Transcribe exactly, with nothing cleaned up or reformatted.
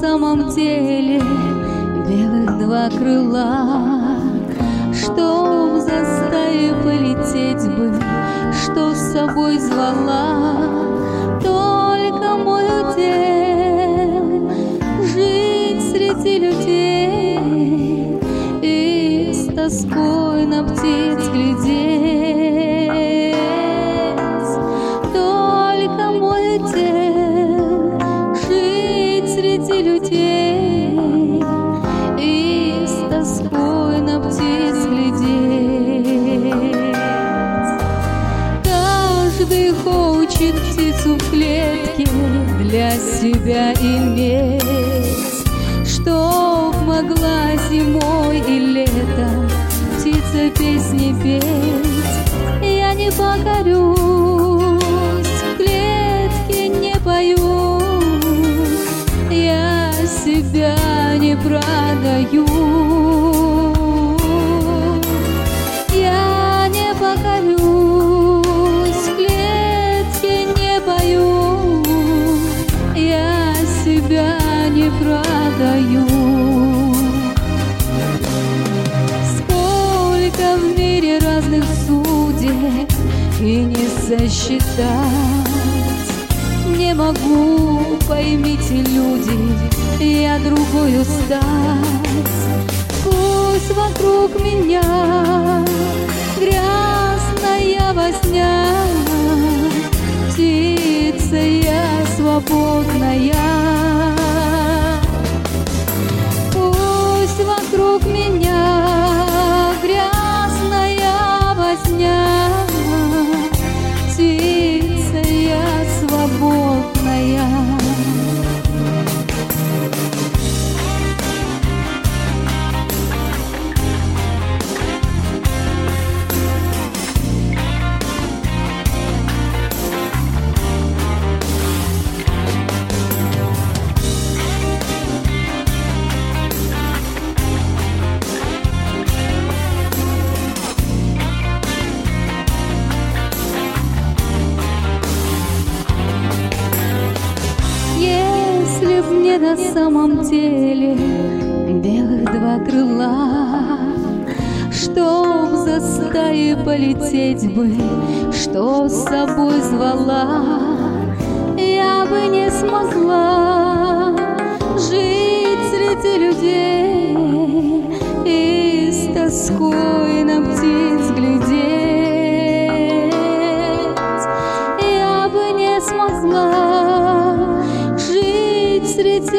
самом деле белых два крыла, чтоб за стаей полететь бы, что с собой звала. Только мой удел жить среди людей и с тоской на птиц глядеть. Только мой удел жить среди людей и с тоской на птиц глядеть. Каждый хочет птицу в клетке для себя иметь, чтоб могла зимой и летом птица песни петь. Я не покорюсь, в клетке не пою, я себя не продаю. Я не покорюсь, в клетке не пою, я себя не продаю. Сколько в мире разных судеб и не сосчитать. Не могу, поймите, люди, я другою стать. Пусть вокруг меня грязная возня, птица я свободная. Пусть вокруг меня грязная возня, птица я свободная. Если б мне на самом деле белых два крыла, чтоб за стаей полететь бы, что с собой звала, я бы не смогла жить среди людей и с тоской на птиц глядеть. Я бы не смогла жить среди